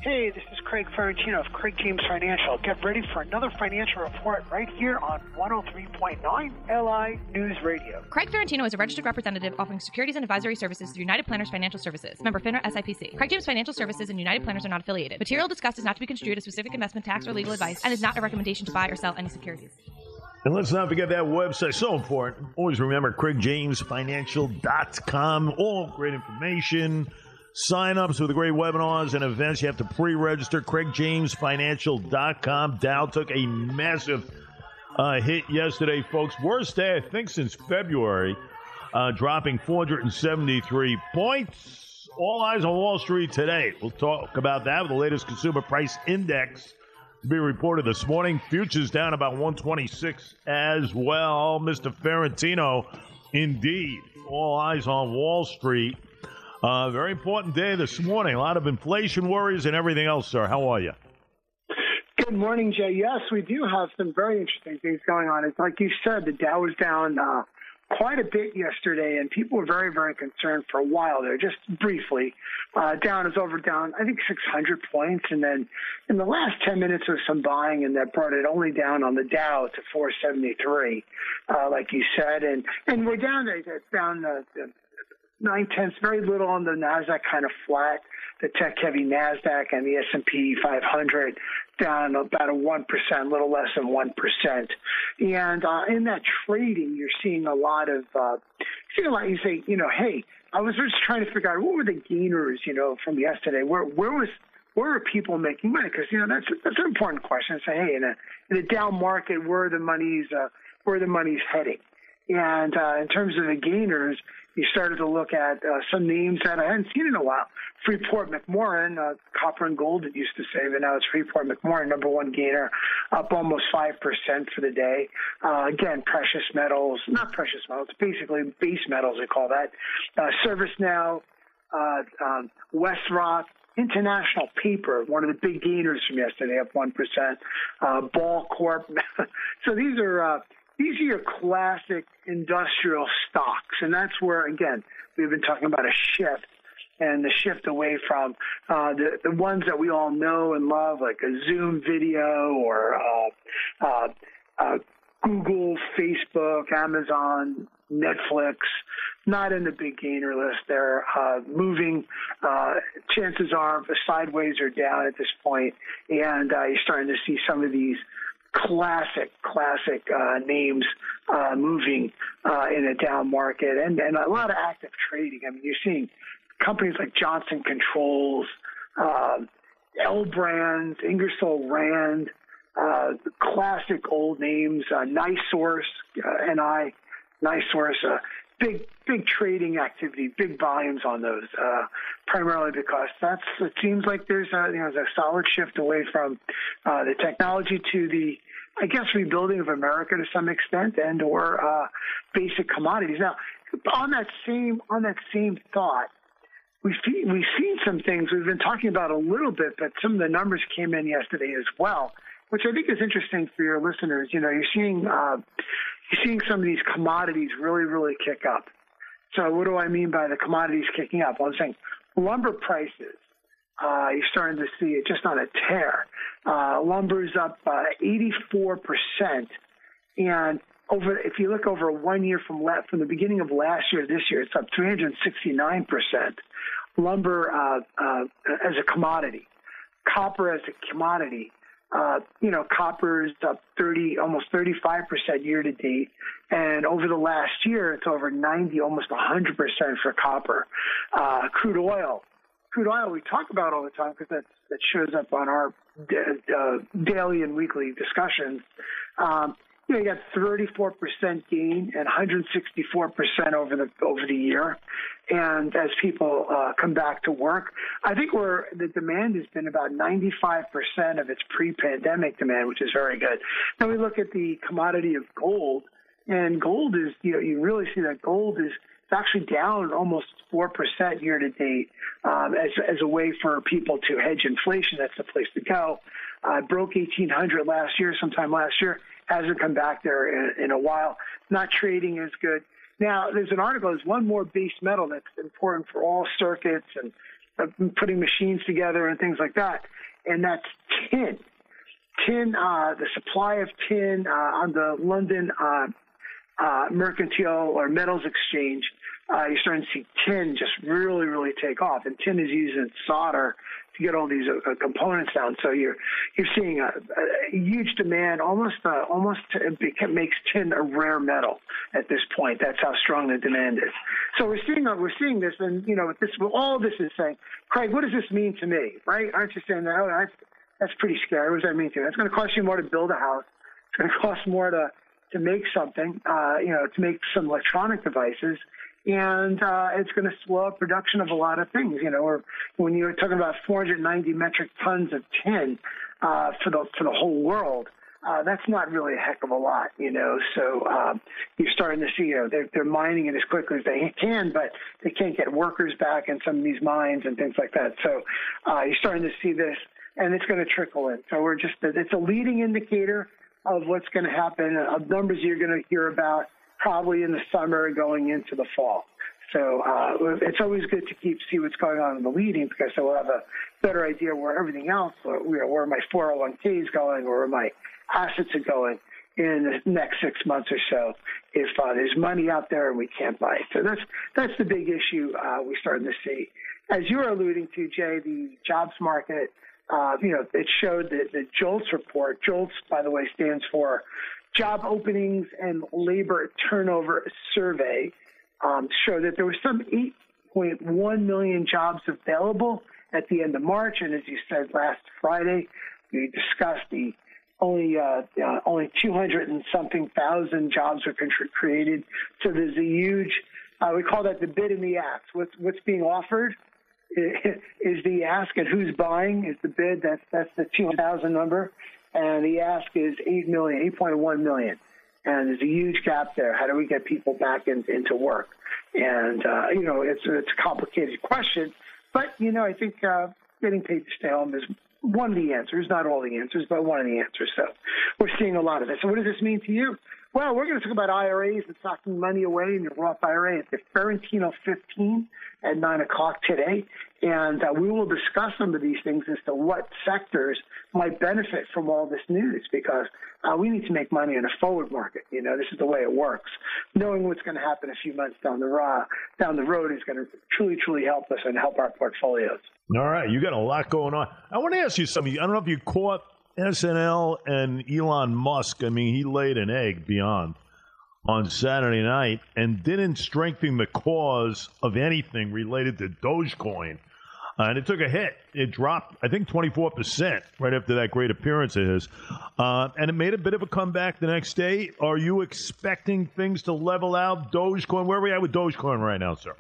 Hey, this is Craig Ferrantino of Craig James Financial. Get ready for another financial report right here on 103.9 LI News Radio. Craig Ferrantino is a registered representative offering securities and advisory services through United Planners Financial Services. Member FINRA SIPC. Craig James Financial Services and United Planners are not affiliated. Material discussed is not to be construed as specific investment, tax, or legal advice and is not a recommendation to buy or sell any securities. And let's not forget that website, so important. Always remember CraigJamesFinancial.com. All great information. Sign-ups with the great webinars and events. You have to pre-register. CraigJamesFinancial.com. Dow took a massive hit yesterday, folks. Worst day, I think, since February, dropping 473 points. All eyes on Wall Street today. We'll talk about that with the latest consumer price index to be reported this morning. Futures down about 126 as well. Mr. Ferrantino, indeed. All eyes on Wall Street. Very important day this morning. A lot of inflation worries and everything else, sir. How are you? Good morning, Jay. Yes, we do have some very interesting things going on. It's like you said, the Dow was down quite a bit yesterday, and people were very, very concerned for a while there, just briefly. Down, I think, 600 points. And then in the last 10 minutes of some buying, and that brought it only down on the Dow to 473, like you said. And we're down there, down 9/10, very little on the NASDAQ, kind of flat. The tech-heavy NASDAQ and the S&P 500 down about a 1%, a little less than 1%. And in that trading, you're seeing a lot of, you say, hey, I was just trying to figure out what were the gainers, from yesterday. Where were people making money? Because, that's an important question. Say, hey, in a down market, where are the money's heading? And in terms of the gainers, you started to look at some names that I hadn't seen in a while. Freeport-McMoRan, copper and gold, it used to say, but now it's Freeport-McMoRan, number one gainer, up almost 5% for the day. Again, precious metals, not precious metals, basically base metals, we call that. ServiceNow, WestRock, International Paper, one of the big gainers from yesterday, up 1%. Ball Corp. So these are your classic industrial stocks, and that's where, again, we've been talking about a shift, and the shift away from the ones that we all know and love, like a Zoom video or Google, Facebook, Amazon, Netflix, not in the big gainer list. They're moving, chances are, sideways or down at this point, and you're starting to see some of these classic names moving in a down market and a lot of active trading. I mean, you're seeing companies like Johnson Controls, L Brands, Ingersoll Rand, classic old names, NiSource, NiSource, big trading activity, big volumes on those, primarily because it seems like there's a solid shift away from the technology to the, I guess, rebuilding of America to some extent, and or basic commodities. Now, on that same thought, we've seen some things we've been talking about a little bit, but some of the numbers came in yesterday as well, which I think is interesting for your listeners. You're seeing some of these commodities really, really kick up. So what do I mean by the commodities kicking up? Well, I'm saying lumber prices. You're starting to see it just on a tear. Lumber's up 84%, and if you look over 1 year from the beginning of last year to this year, it's up 369%. Lumber as a commodity, copper as a commodity. Copper is up almost 35% year to date, and over the last year, it's over 90, almost 100% for copper. Crude oil, we talk about all the time because that shows up on our daily and weekly discussions. You got 34% gain and 164% over the year. And as people come back to work, I think the demand has been about 95% of its pre-pandemic demand, which is very good. Now we look at the commodity of gold, and gold is, you really see that gold is actually down almost 4% year to date as a way for people to hedge inflation. That's the place to go. Broke 1,800 sometime last year. Hasn't come back there in a while. Not trading as good. Now, there's an article, there's one more base metal that's important for all circuits and putting machines together and things like that. And that's tin. The supply of tin on the London Mercantile or Metals Exchange, you're starting to see tin just really, really take off. And tin is used in solder to get all these components down. So you're seeing a huge demand. Almost it makes tin a rare metal at this point. That's how strong the demand is. So we're seeing this, and all this is saying, Craig, what does this mean to me? Right? Aren't you saying that? Oh, that's pretty scary. What does that mean to you? It's going to cost you more to build a house. It's going to cost more to make something, to make some electronic devices. And it's going to slow up production of a lot of things, or when you're talking about 490 metric tons of tin for the whole world, that's not really a heck of a lot, So you're starting to see, they're mining it as quickly as they can, but they can't get workers back in some of these mines and things like that. So you're starting to see this, and it's going to trickle in. So it's a leading indicator of what's going to happen, of numbers you're going to hear about probably in the summer going into the fall. So it's always good to see what's going on in the leading, because so we'll have a better idea where everything else, where my 401k is going, or where my assets are going in the next 6 months or so, if there's money out there and we can't buy it. So that's the big issue we're starting to see. As you were alluding to, Jay, the jobs market, it showed the JOLTS report. JOLTS, by the way, stands for Job Openings and Labor Turnover Survey, show that there was some 8.1 million jobs available at the end of March. And as you said last Friday, we discussed the only 200 and something thousand jobs were created. So there's a huge, we call that the bid and the ask. What's being offered is the ask, and who's buying is the bid. That's the 200,000 number. And the ask is 8.1 million. And there's a huge gap there. How do we get people back into work? And, it's a complicated question. But, I think getting paid to stay home is one of the answers, not all the answers, but one of the answers. So we're seeing a lot of it. So what does this mean to you? Well, we're going to talk about IRAs and socking money away in your Roth IRA at the Ferrantino 15 at 9 o'clock today. And we will discuss some of these things as to what sectors might benefit from all this news, because we need to make money in a forward market. This is the way it works. Knowing what's going to happen a few months down the road is going to truly, truly help us and help our portfolios. All right. You got a lot going on. I want to ask you something. I don't know if you caught SNL and Elon Musk. I mean, he laid an egg beyond on Saturday night and didn't strengthen the cause of anything related to Dogecoin. And it took a hit. It dropped, I think, 24% right after that great appearance of his. And it made a bit of a comeback the next day. Are you expecting things to level out? Dogecoin, where are we at with Dogecoin right now, sir?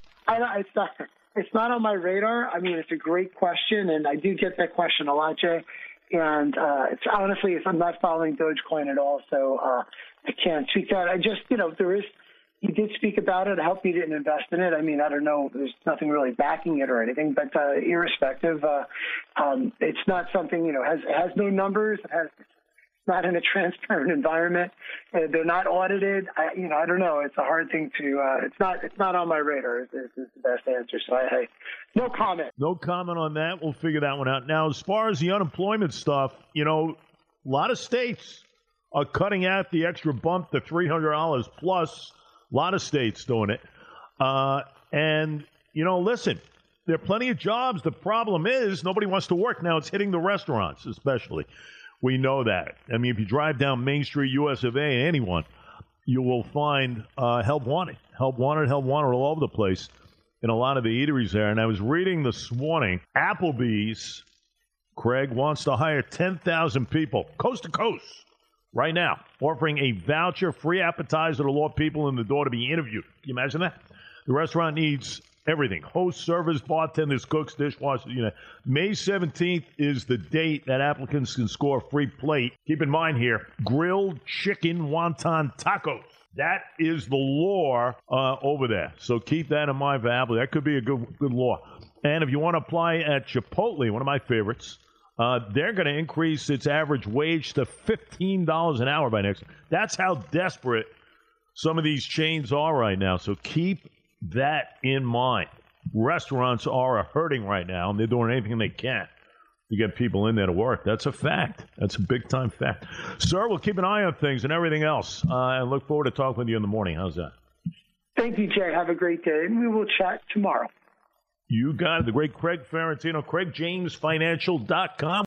It's not on my radar. I mean, it's a great question, and I do get that question a lot, Jay. And it's honestly, I'm not following Dogecoin at all, so I can't speak to that. I just, you did speak about it. I hope you didn't invest in it. I mean, I don't know. There's nothing really backing it or anything, but irrespective, it's not something, has no numbers. It's not in a transparent environment. They're not audited. I don't know. It's a hard thing to, it's not on my radar is the best answer. So I no comment. No comment on that. We'll figure that one out. Now, as far as the unemployment stuff, a lot of states are cutting out the extra bump to $300 plus. A lot of states doing it. And, listen, there are plenty of jobs. The problem is nobody wants to work. Now it's hitting the restaurants, especially. We know that. I mean, if you drive down Main Street, US of A, anyone, you will find help wanted all over the place in a lot of the eateries there. And I was reading this morning, Applebee's, Craig, wants to hire 10,000 people, coast to coast, right now, offering a voucher, free appetizer to lure people in the door to be interviewed. Can you imagine that? The restaurant needs everything. Hosts, servers, bartenders, cooks, dishwashers, May 17th is the date that applicants can score a free plate. Keep in mind here, grilled chicken wonton tacos. That is the lure over there. So keep that in mind for Apple. That could be a good lure. And if you want to apply at Chipotle, one of my favorites, they're going to increase its average wage to $15 an hour by next. That's how desperate some of these chains are right now. So keep that in mind. restaurants are hurting right now, and they're doing anything they can to get people in there to work. That's a fact. That's a big-time fact. Sir, we'll keep an eye on things and everything else, and look forward to talking with you in the morning. How's that? Thank you, Jay. Have a great day, and we will chat tomorrow. You got it. The great Craig Ferrantino, CraigJamesFinancial.com.